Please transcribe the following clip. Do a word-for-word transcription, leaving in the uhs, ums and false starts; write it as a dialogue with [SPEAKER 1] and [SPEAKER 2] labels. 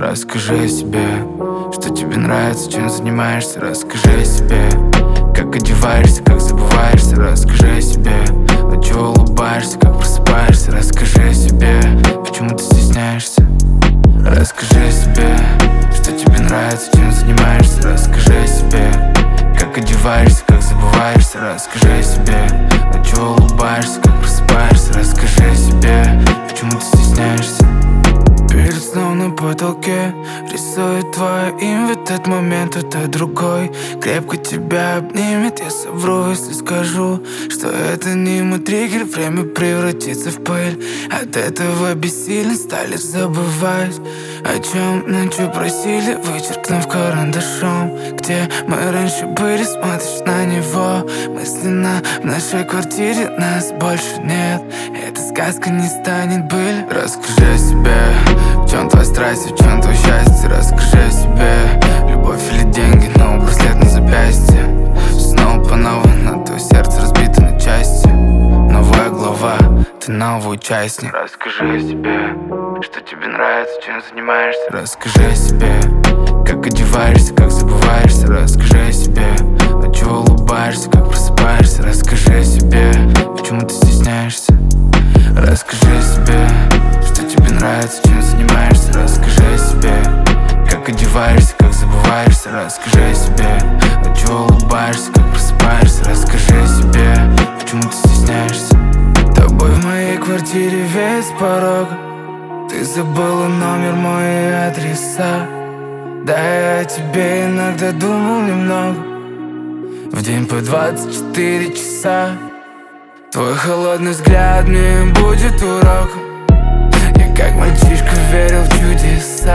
[SPEAKER 1] Расскажи о себе, что тебе нравится, чем занимаешься. Расскажи о себе, как одеваешься, как забываешься. Расскажи о себе, от чего улыбаешься, как просыпаешься. Расскажи о себе, почему ты стесняешься. Расскажи о себе, что тебе нравится, чем занимаешься. Расскажи о себе, как одеваешься, как забываешься. Расскажи о себе, от чего улыбаешься, как просыпаешься. Расскажи о себе, почему ты стесняешься. Перед сном на потолке рисует твое имя. В этот момент это другой крепко тебя обнимет. Я совру, если скажу, что это не мой триггер. Время превратится в пыль, от этого бессилен. Стали забывать, о чем ночью просили, вычеркнув карандашом, где мы раньше были. Смотришь на него мысленно, в нашей квартире нас больше нет. Эта сказка не станет былью. Расскажи о себе, в чем твоя страсть, в чем твое счастье. Расскажи о себе, любовь или деньги, но браслет на запястье. Снова по новой, но твое сердце разбито на части. Новая глава, ты новый участник. Расскажи о себе, что тебе нравится, чем занимаешься. Расскажи о себе, как одеваешься, как забываешься. Расскажи о себе, от чего улыбаешься, как просыпаешься. Расскажи о себе, почему ты стесняешься. Расскажи о себе, что тебе нравится, чем занимаешься. Расскажи о себе, как одеваешься, как забываешься. Расскажи о себе, от чего улыбаешься, как просыпаешься. Расскажи о себе, почему ты стесняешься. Тобой в моей квартире весь порог. Ты забыла номер мой и адреса. Да, я о тебе иногда думал немного. В день по двадцать четыре часа. Твой холодный взгляд мне будет уроком. Я как мальчишка верил в чудеса.